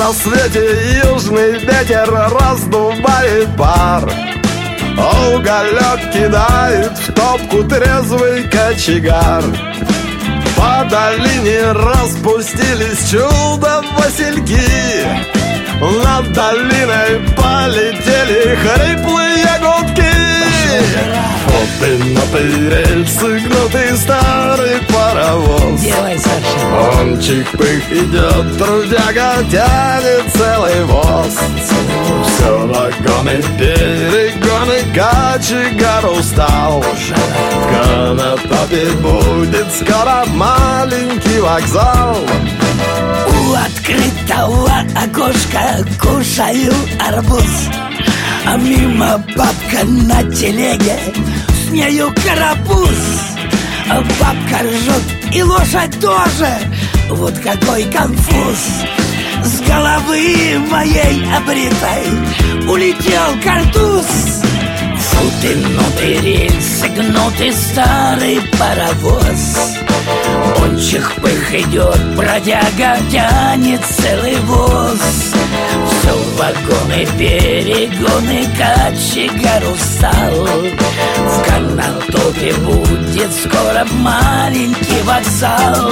рассвете южный ветер раздувает пар. Уголек кидает в топку трезвый кочегар. По долине распустились чудо-васильки. Над долиной полетели хриплые гудки. Вот и на рельсы гнутый старый паровоз. Делай, Саша. Он чих-пых идет, трудяга тянет целый воз. Все вагоны, перегоны, кочегар устал. В Конотопе будет скоро маленький вокзал. У открытого окошка кушаю арбуз, а мимо бабка на телеге, с нею карапуз. Бабка ржет и лошадь тоже, вот какой конфуз. С головы моей обритой улетел картуз. Фу ты, гнутый рельсы, гнутый старый паровоз. Он чих-пых идет, бродяга тянет целый воз. Все вагоны, перегоны, кочегар устал. В Конотопе будет скоро маленький вокзал.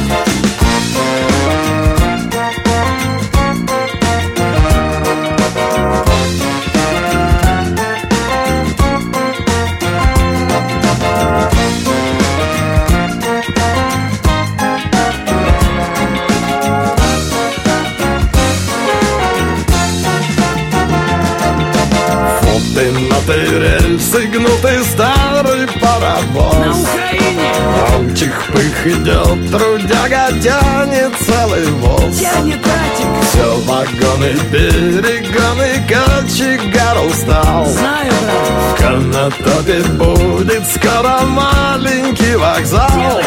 Гнутый рельсы, гнутый старый паровоз. На Украине Он чих-пых идет, трудяга тянет целый воз. тянет братик. Все вагоны, перегоны, кочегар устал. Знаю, брат. В Конотопе будет скоро маленький вокзал.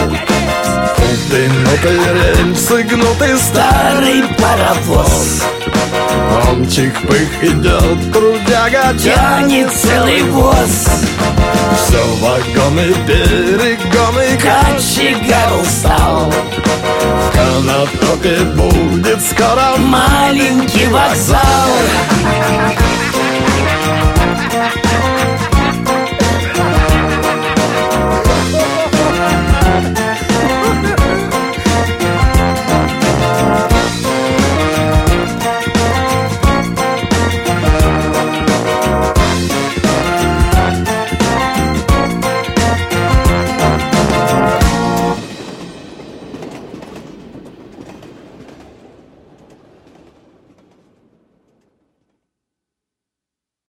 Гнутый рельсы, гнутый старый паровоз. Он чих-пых идет, трудяга Тянет целый воз. Все вагоны, перегоны, Кочегар устал. В Конотопе будет скоро Маленький вокзал.